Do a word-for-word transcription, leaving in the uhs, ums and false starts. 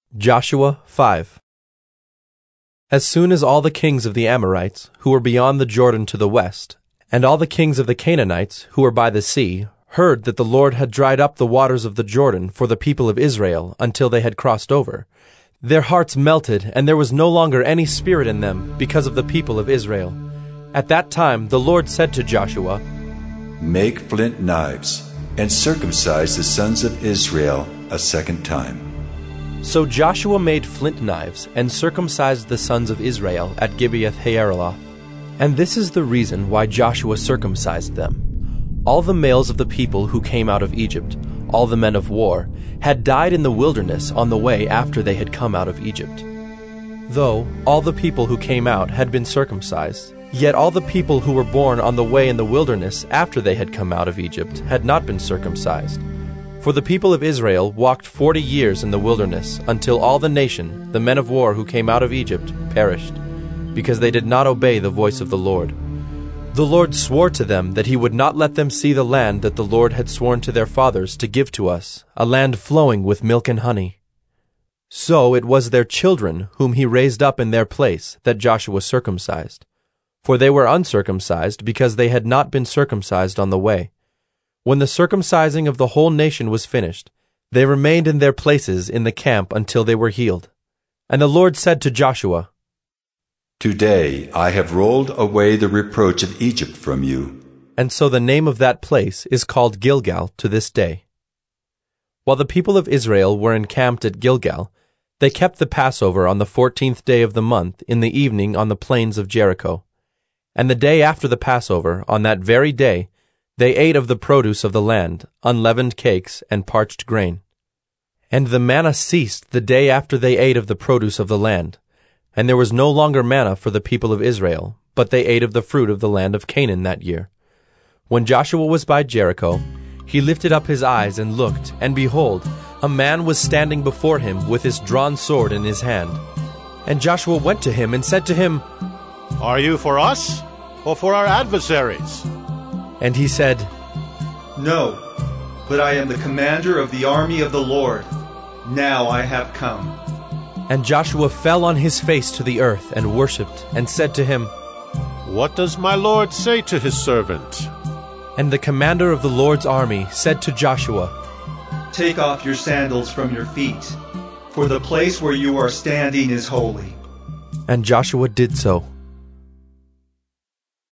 Joshua five. As soon as all the kings of the Amorites, who were beyond the Jordan to the west, and all the kings of the Canaanites, who were by the sea, heard that the Lord had dried up the waters of the Jordan for the people of Israel until they had crossed over, their hearts melted, and there was no longer any spirit in them because of the people of Israel. At that time the Lord said to Joshua, "Make flint knives, and circumcise the sons of Israel a second time." So Joshua made flint knives and circumcised the sons of Israel at Gibeath-haaraloth. And this is the reason why Joshua circumcised them. All the males of the people who came out of Egypt, all the men of war, had died in the wilderness on the way after they had come out of Egypt. Though all the people who came out had been circumcised, yet all the people who were born on the way in the wilderness after they had come out of Egypt had not been circumcised. For the people of Israel walked forty years in the wilderness until all the nation, the men of war who came out of Egypt, perished, because they did not obey the voice of the Lord. The Lord swore to them that he would not let them see the land that the Lord had sworn to their fathers to give to us, a land flowing with milk and honey. So it was their children whom he raised up in their place that Joshua circumcised. For they were uncircumcised because they had not been circumcised on the way. When the circumcising of the whole nation was finished, they remained in their places in the camp until they were healed. And the Lord said to Joshua, "Today I have rolled away the reproach of Egypt from you." And so the name of that place is called Gilgal to this day. While the people of Israel were encamped at Gilgal, they kept the Passover on the fourteenth day of the month in the evening on the plains of Jericho. And the day after the Passover, on that very day, they ate of the produce of the land, unleavened cakes and parched grain. And the manna ceased the day after they ate of the produce of the land. And there was no longer manna for the people of Israel, but they ate of the fruit of the land of Canaan that year. When Joshua was by Jericho, he lifted up his eyes and looked, and behold, a man was standing before him with his drawn sword in his hand. And Joshua went to him and said to him, "Are you for us, or for our adversaries?" And he said, "No, but I am the commander of the army of the Lord. Now I have come." And Joshua fell on his face to the earth and worshipped, and said to him, "What does my Lord say to his servant?" And the commander of the Lord's army said to Joshua, "Take off your sandals from your feet, for the place where you are standing is holy." And Joshua did so.